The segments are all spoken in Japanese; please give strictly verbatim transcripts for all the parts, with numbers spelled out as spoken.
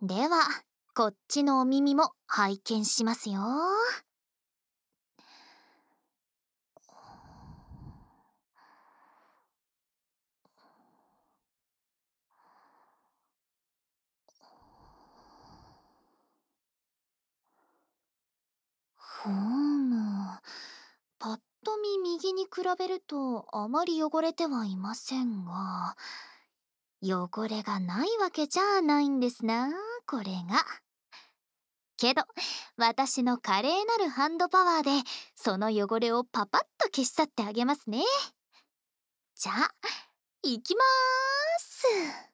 では、こっちのお耳も拝見しますよ。ふーむ。ぱっと見右に比べるとあまり汚れてはいませんが、汚れがないわけじゃないんですな、これが。けど、私の華麗なるハンドパワーで、その汚れをパパッと消し去ってあげますね。じゃあ、いきまーす。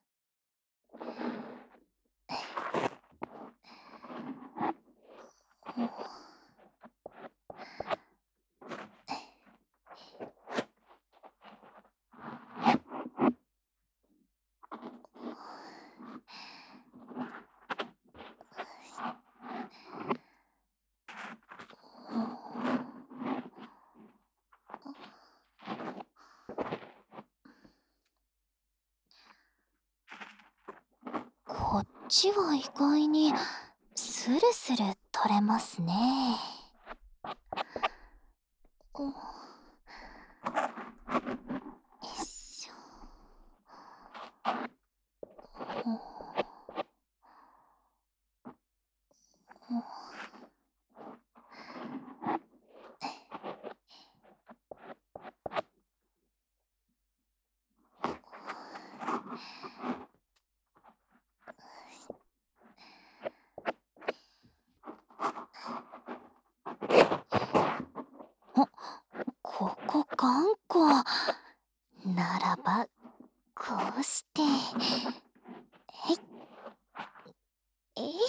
こっちは意外にスルスル取れますね。およいしょ。あ、ここ頑固。ならば、こうして。えい。えい。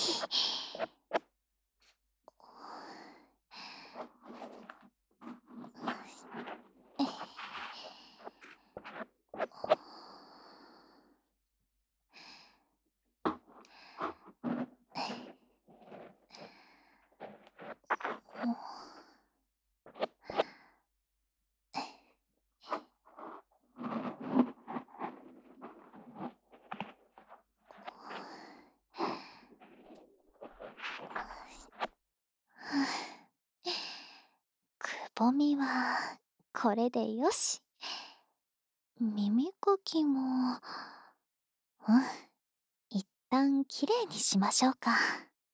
くぼみはこれでよし。耳かきも、うん、一旦きれいにしましょうか。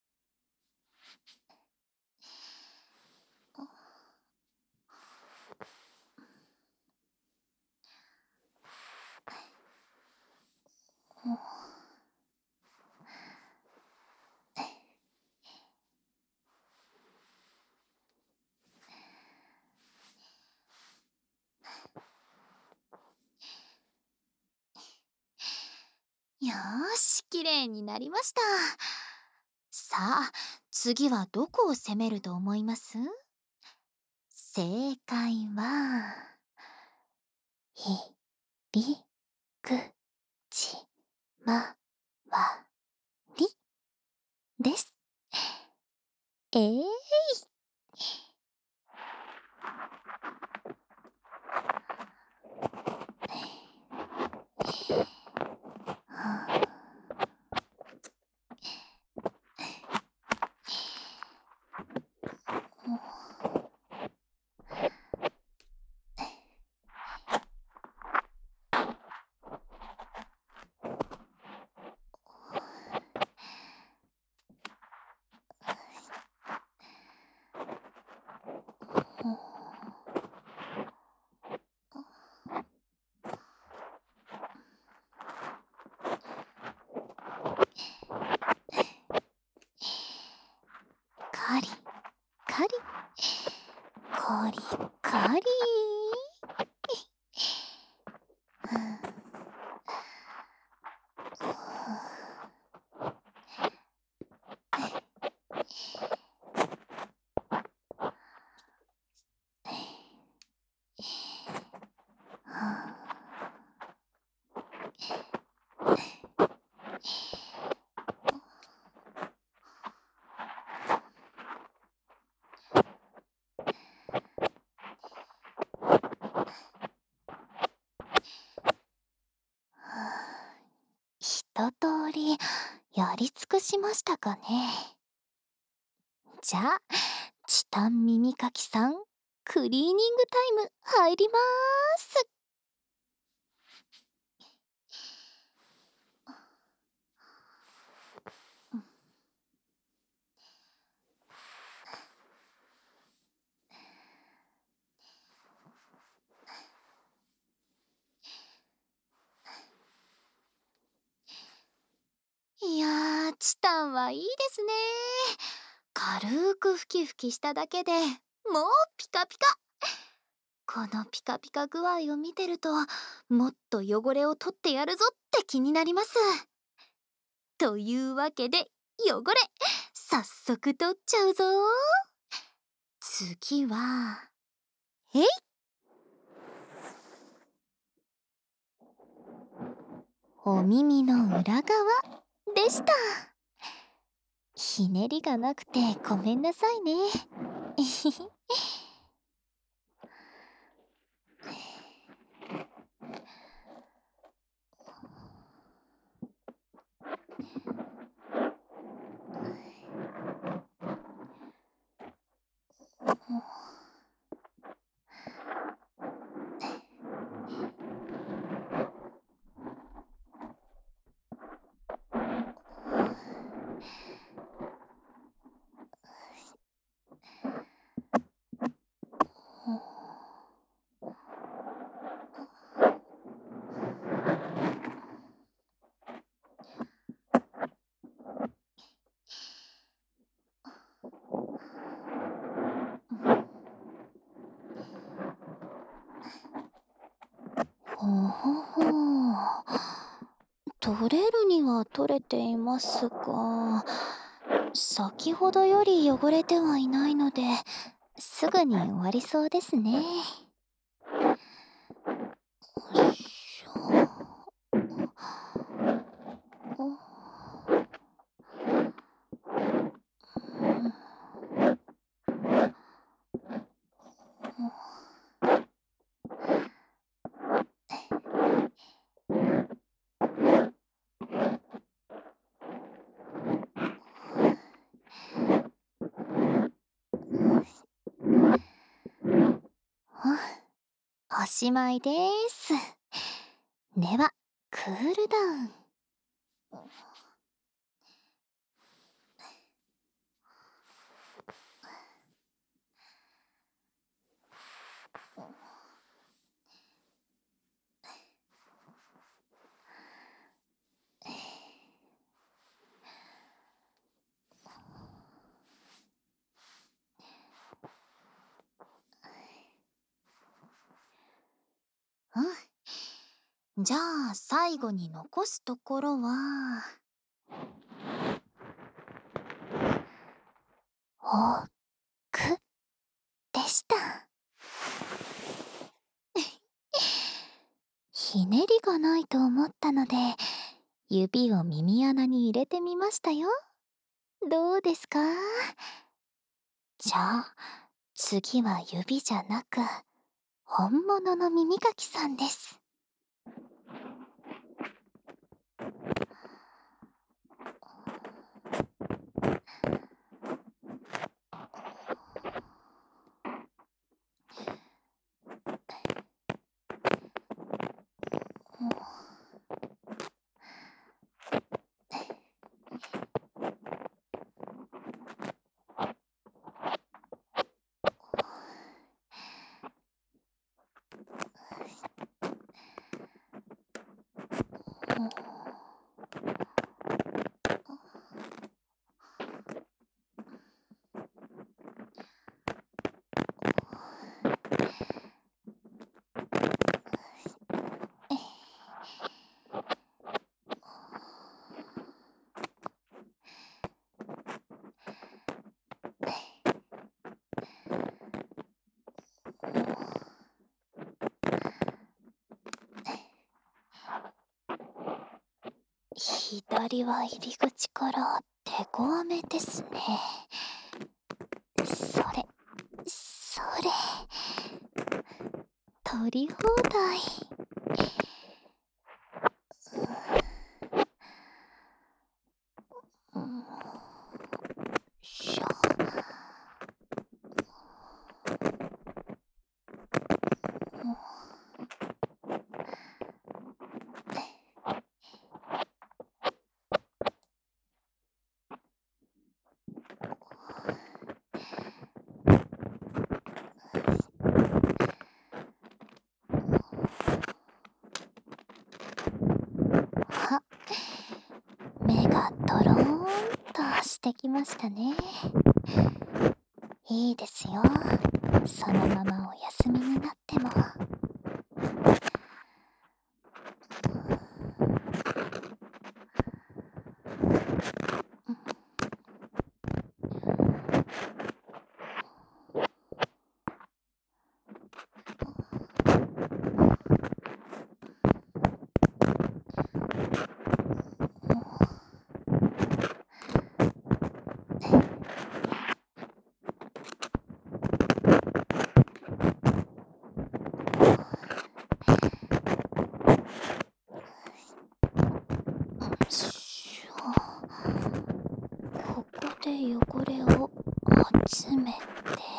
よーし、きれいになりました。さあ、次はどこを攻めると思います？正解は、ひ、び、く、ち、ま、わ、りです。えーい。カリカリ、コリコリ。一通りやり尽くしましたかね。じゃあ、チタン耳かきさん、クリーニングタイム入りまーす。いやー、チタンはいいですね。軽くふきふきしただけでもうピカピカ。このピカピカ具合を見てると、もっと汚れを取ってやるぞって気になります。というわけで、汚れ早速取っちゃうぞ。次はえいお耳の裏側でした。ひねりがなくてごめんなさいね。ほほほ取れるには取れていますが、先ほどより汚れてはいないので、すぐに終わりそうですね。よいしょ。おしまいです。では、クールダウン。うん。じゃあ、最後に残すところは、おくでした。ひねりがないと思ったので、指を耳穴に入れてみましたよ。どうですか？じゃあ、次は指じゃなく、本物の耳かきさんです。左は入り口から手ごわめですね。それ、それ。取り放題。 しょ。あ、目がとろーんとしてきましたね。いいですよ。そのままお休みになっても。しょ。ここで汚れを集めて。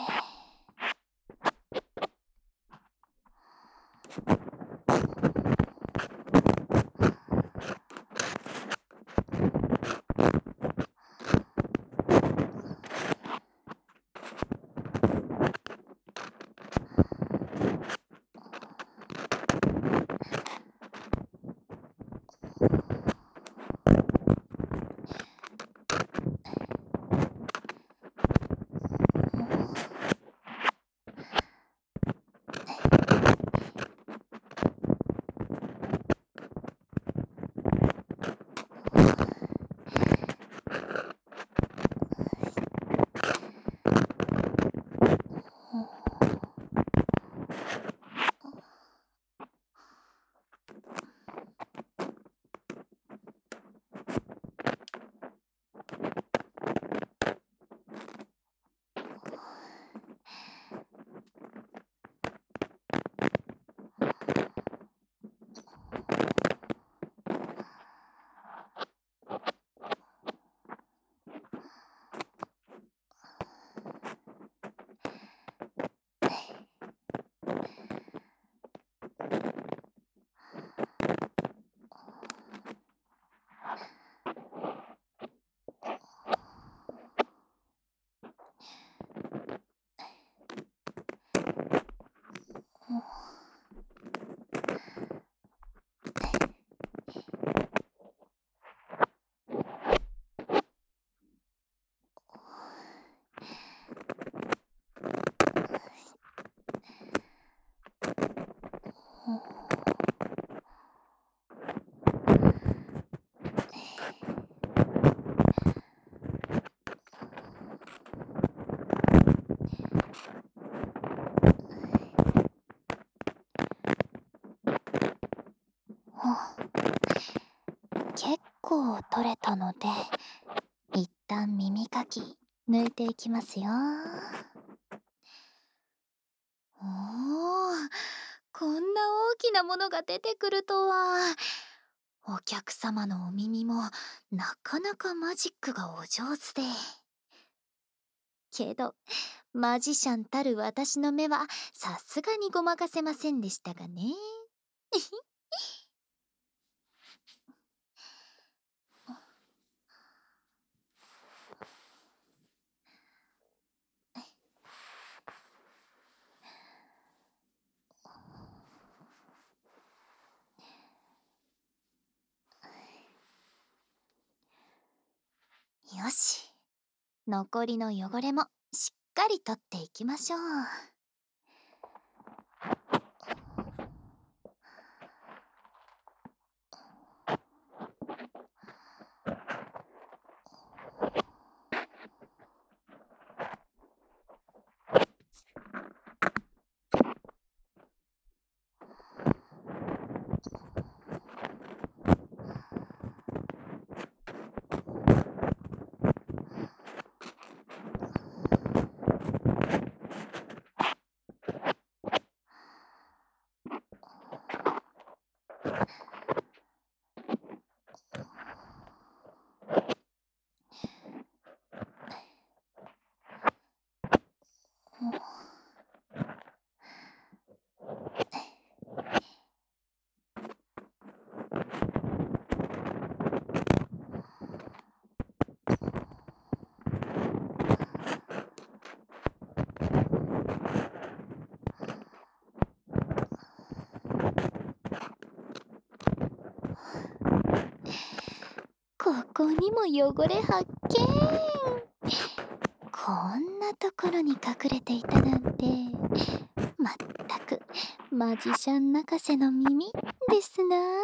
結構取れたので、一旦耳かき抜いていきますよ。おー、こんな大きなものが出てくるとは。お客様のお耳もなかなかマジックがお上手で。けど、マジシャンたる私の目はさすがにごまかせませんでしたがね。よし。残りの汚れもしっかり取っていきましょう。 こにも汚れ発見。こんなところに隠れていたなんて、まったくマジシャン泣かせの耳ですなあ。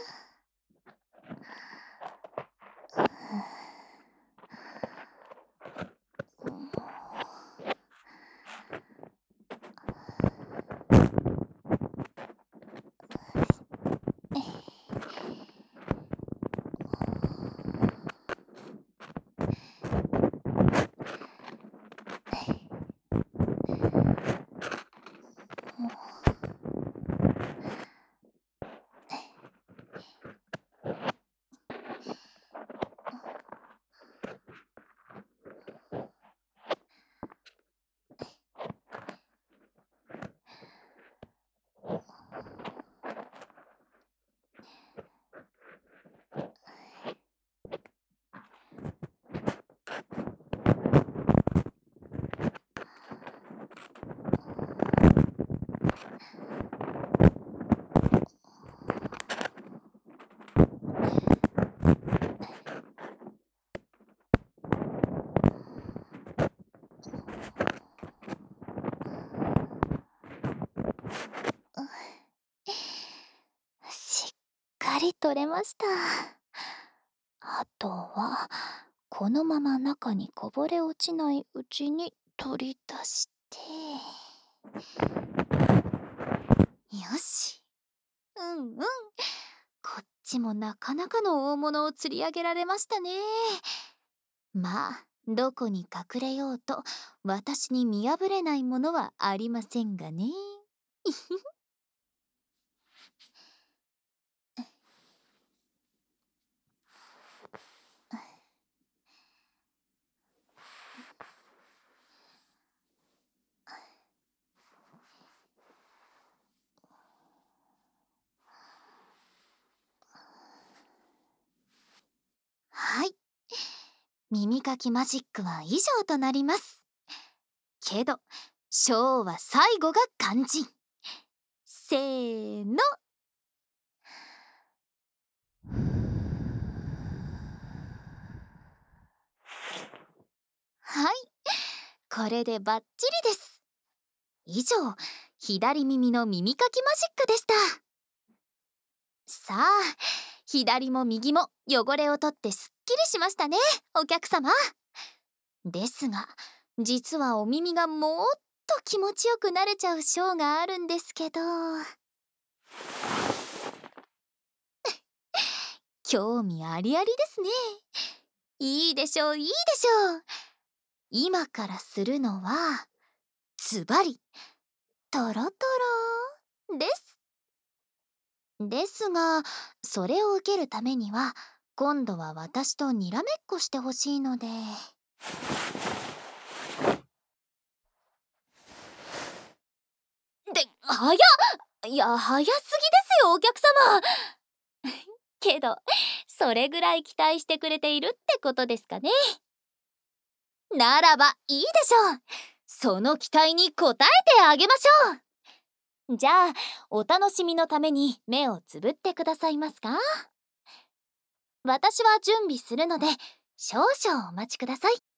しっかり取れました。あとはこのまま中にこぼれ落ちないうちに取り出して、よし。うんうん、こっちもなかなかの大物を釣り上げられましたね。まあどこに隠れようと私に見破れないものはありませんがね。はい、耳かきマジックは以上となります。けどショーは最後が肝心。せーの。はい、これでバッチリです。以上、左耳の耳かきマジックでした。さあ、左も右も汚れを取ってすっきりしましたね、お客様。ですが、実はお耳がもっと気持ちよくなれちゃうショーがあるんですけど。興味ありありですね。いいでしょう、いいでしょう。今からするのは、ズバリ、トロトロです。ですが、それを受けるためには、今度は私とにらめっこしてほしいので。で、早っ！いや、早すぎですよ、お客様。けど、それぐらい期待してくれているってことですかね。ならばいいでしょう。その期待に応えてあげましょう。じゃあ、お楽しみのために目をつぶってくださいますか？私は準備するので、少々お待ちください。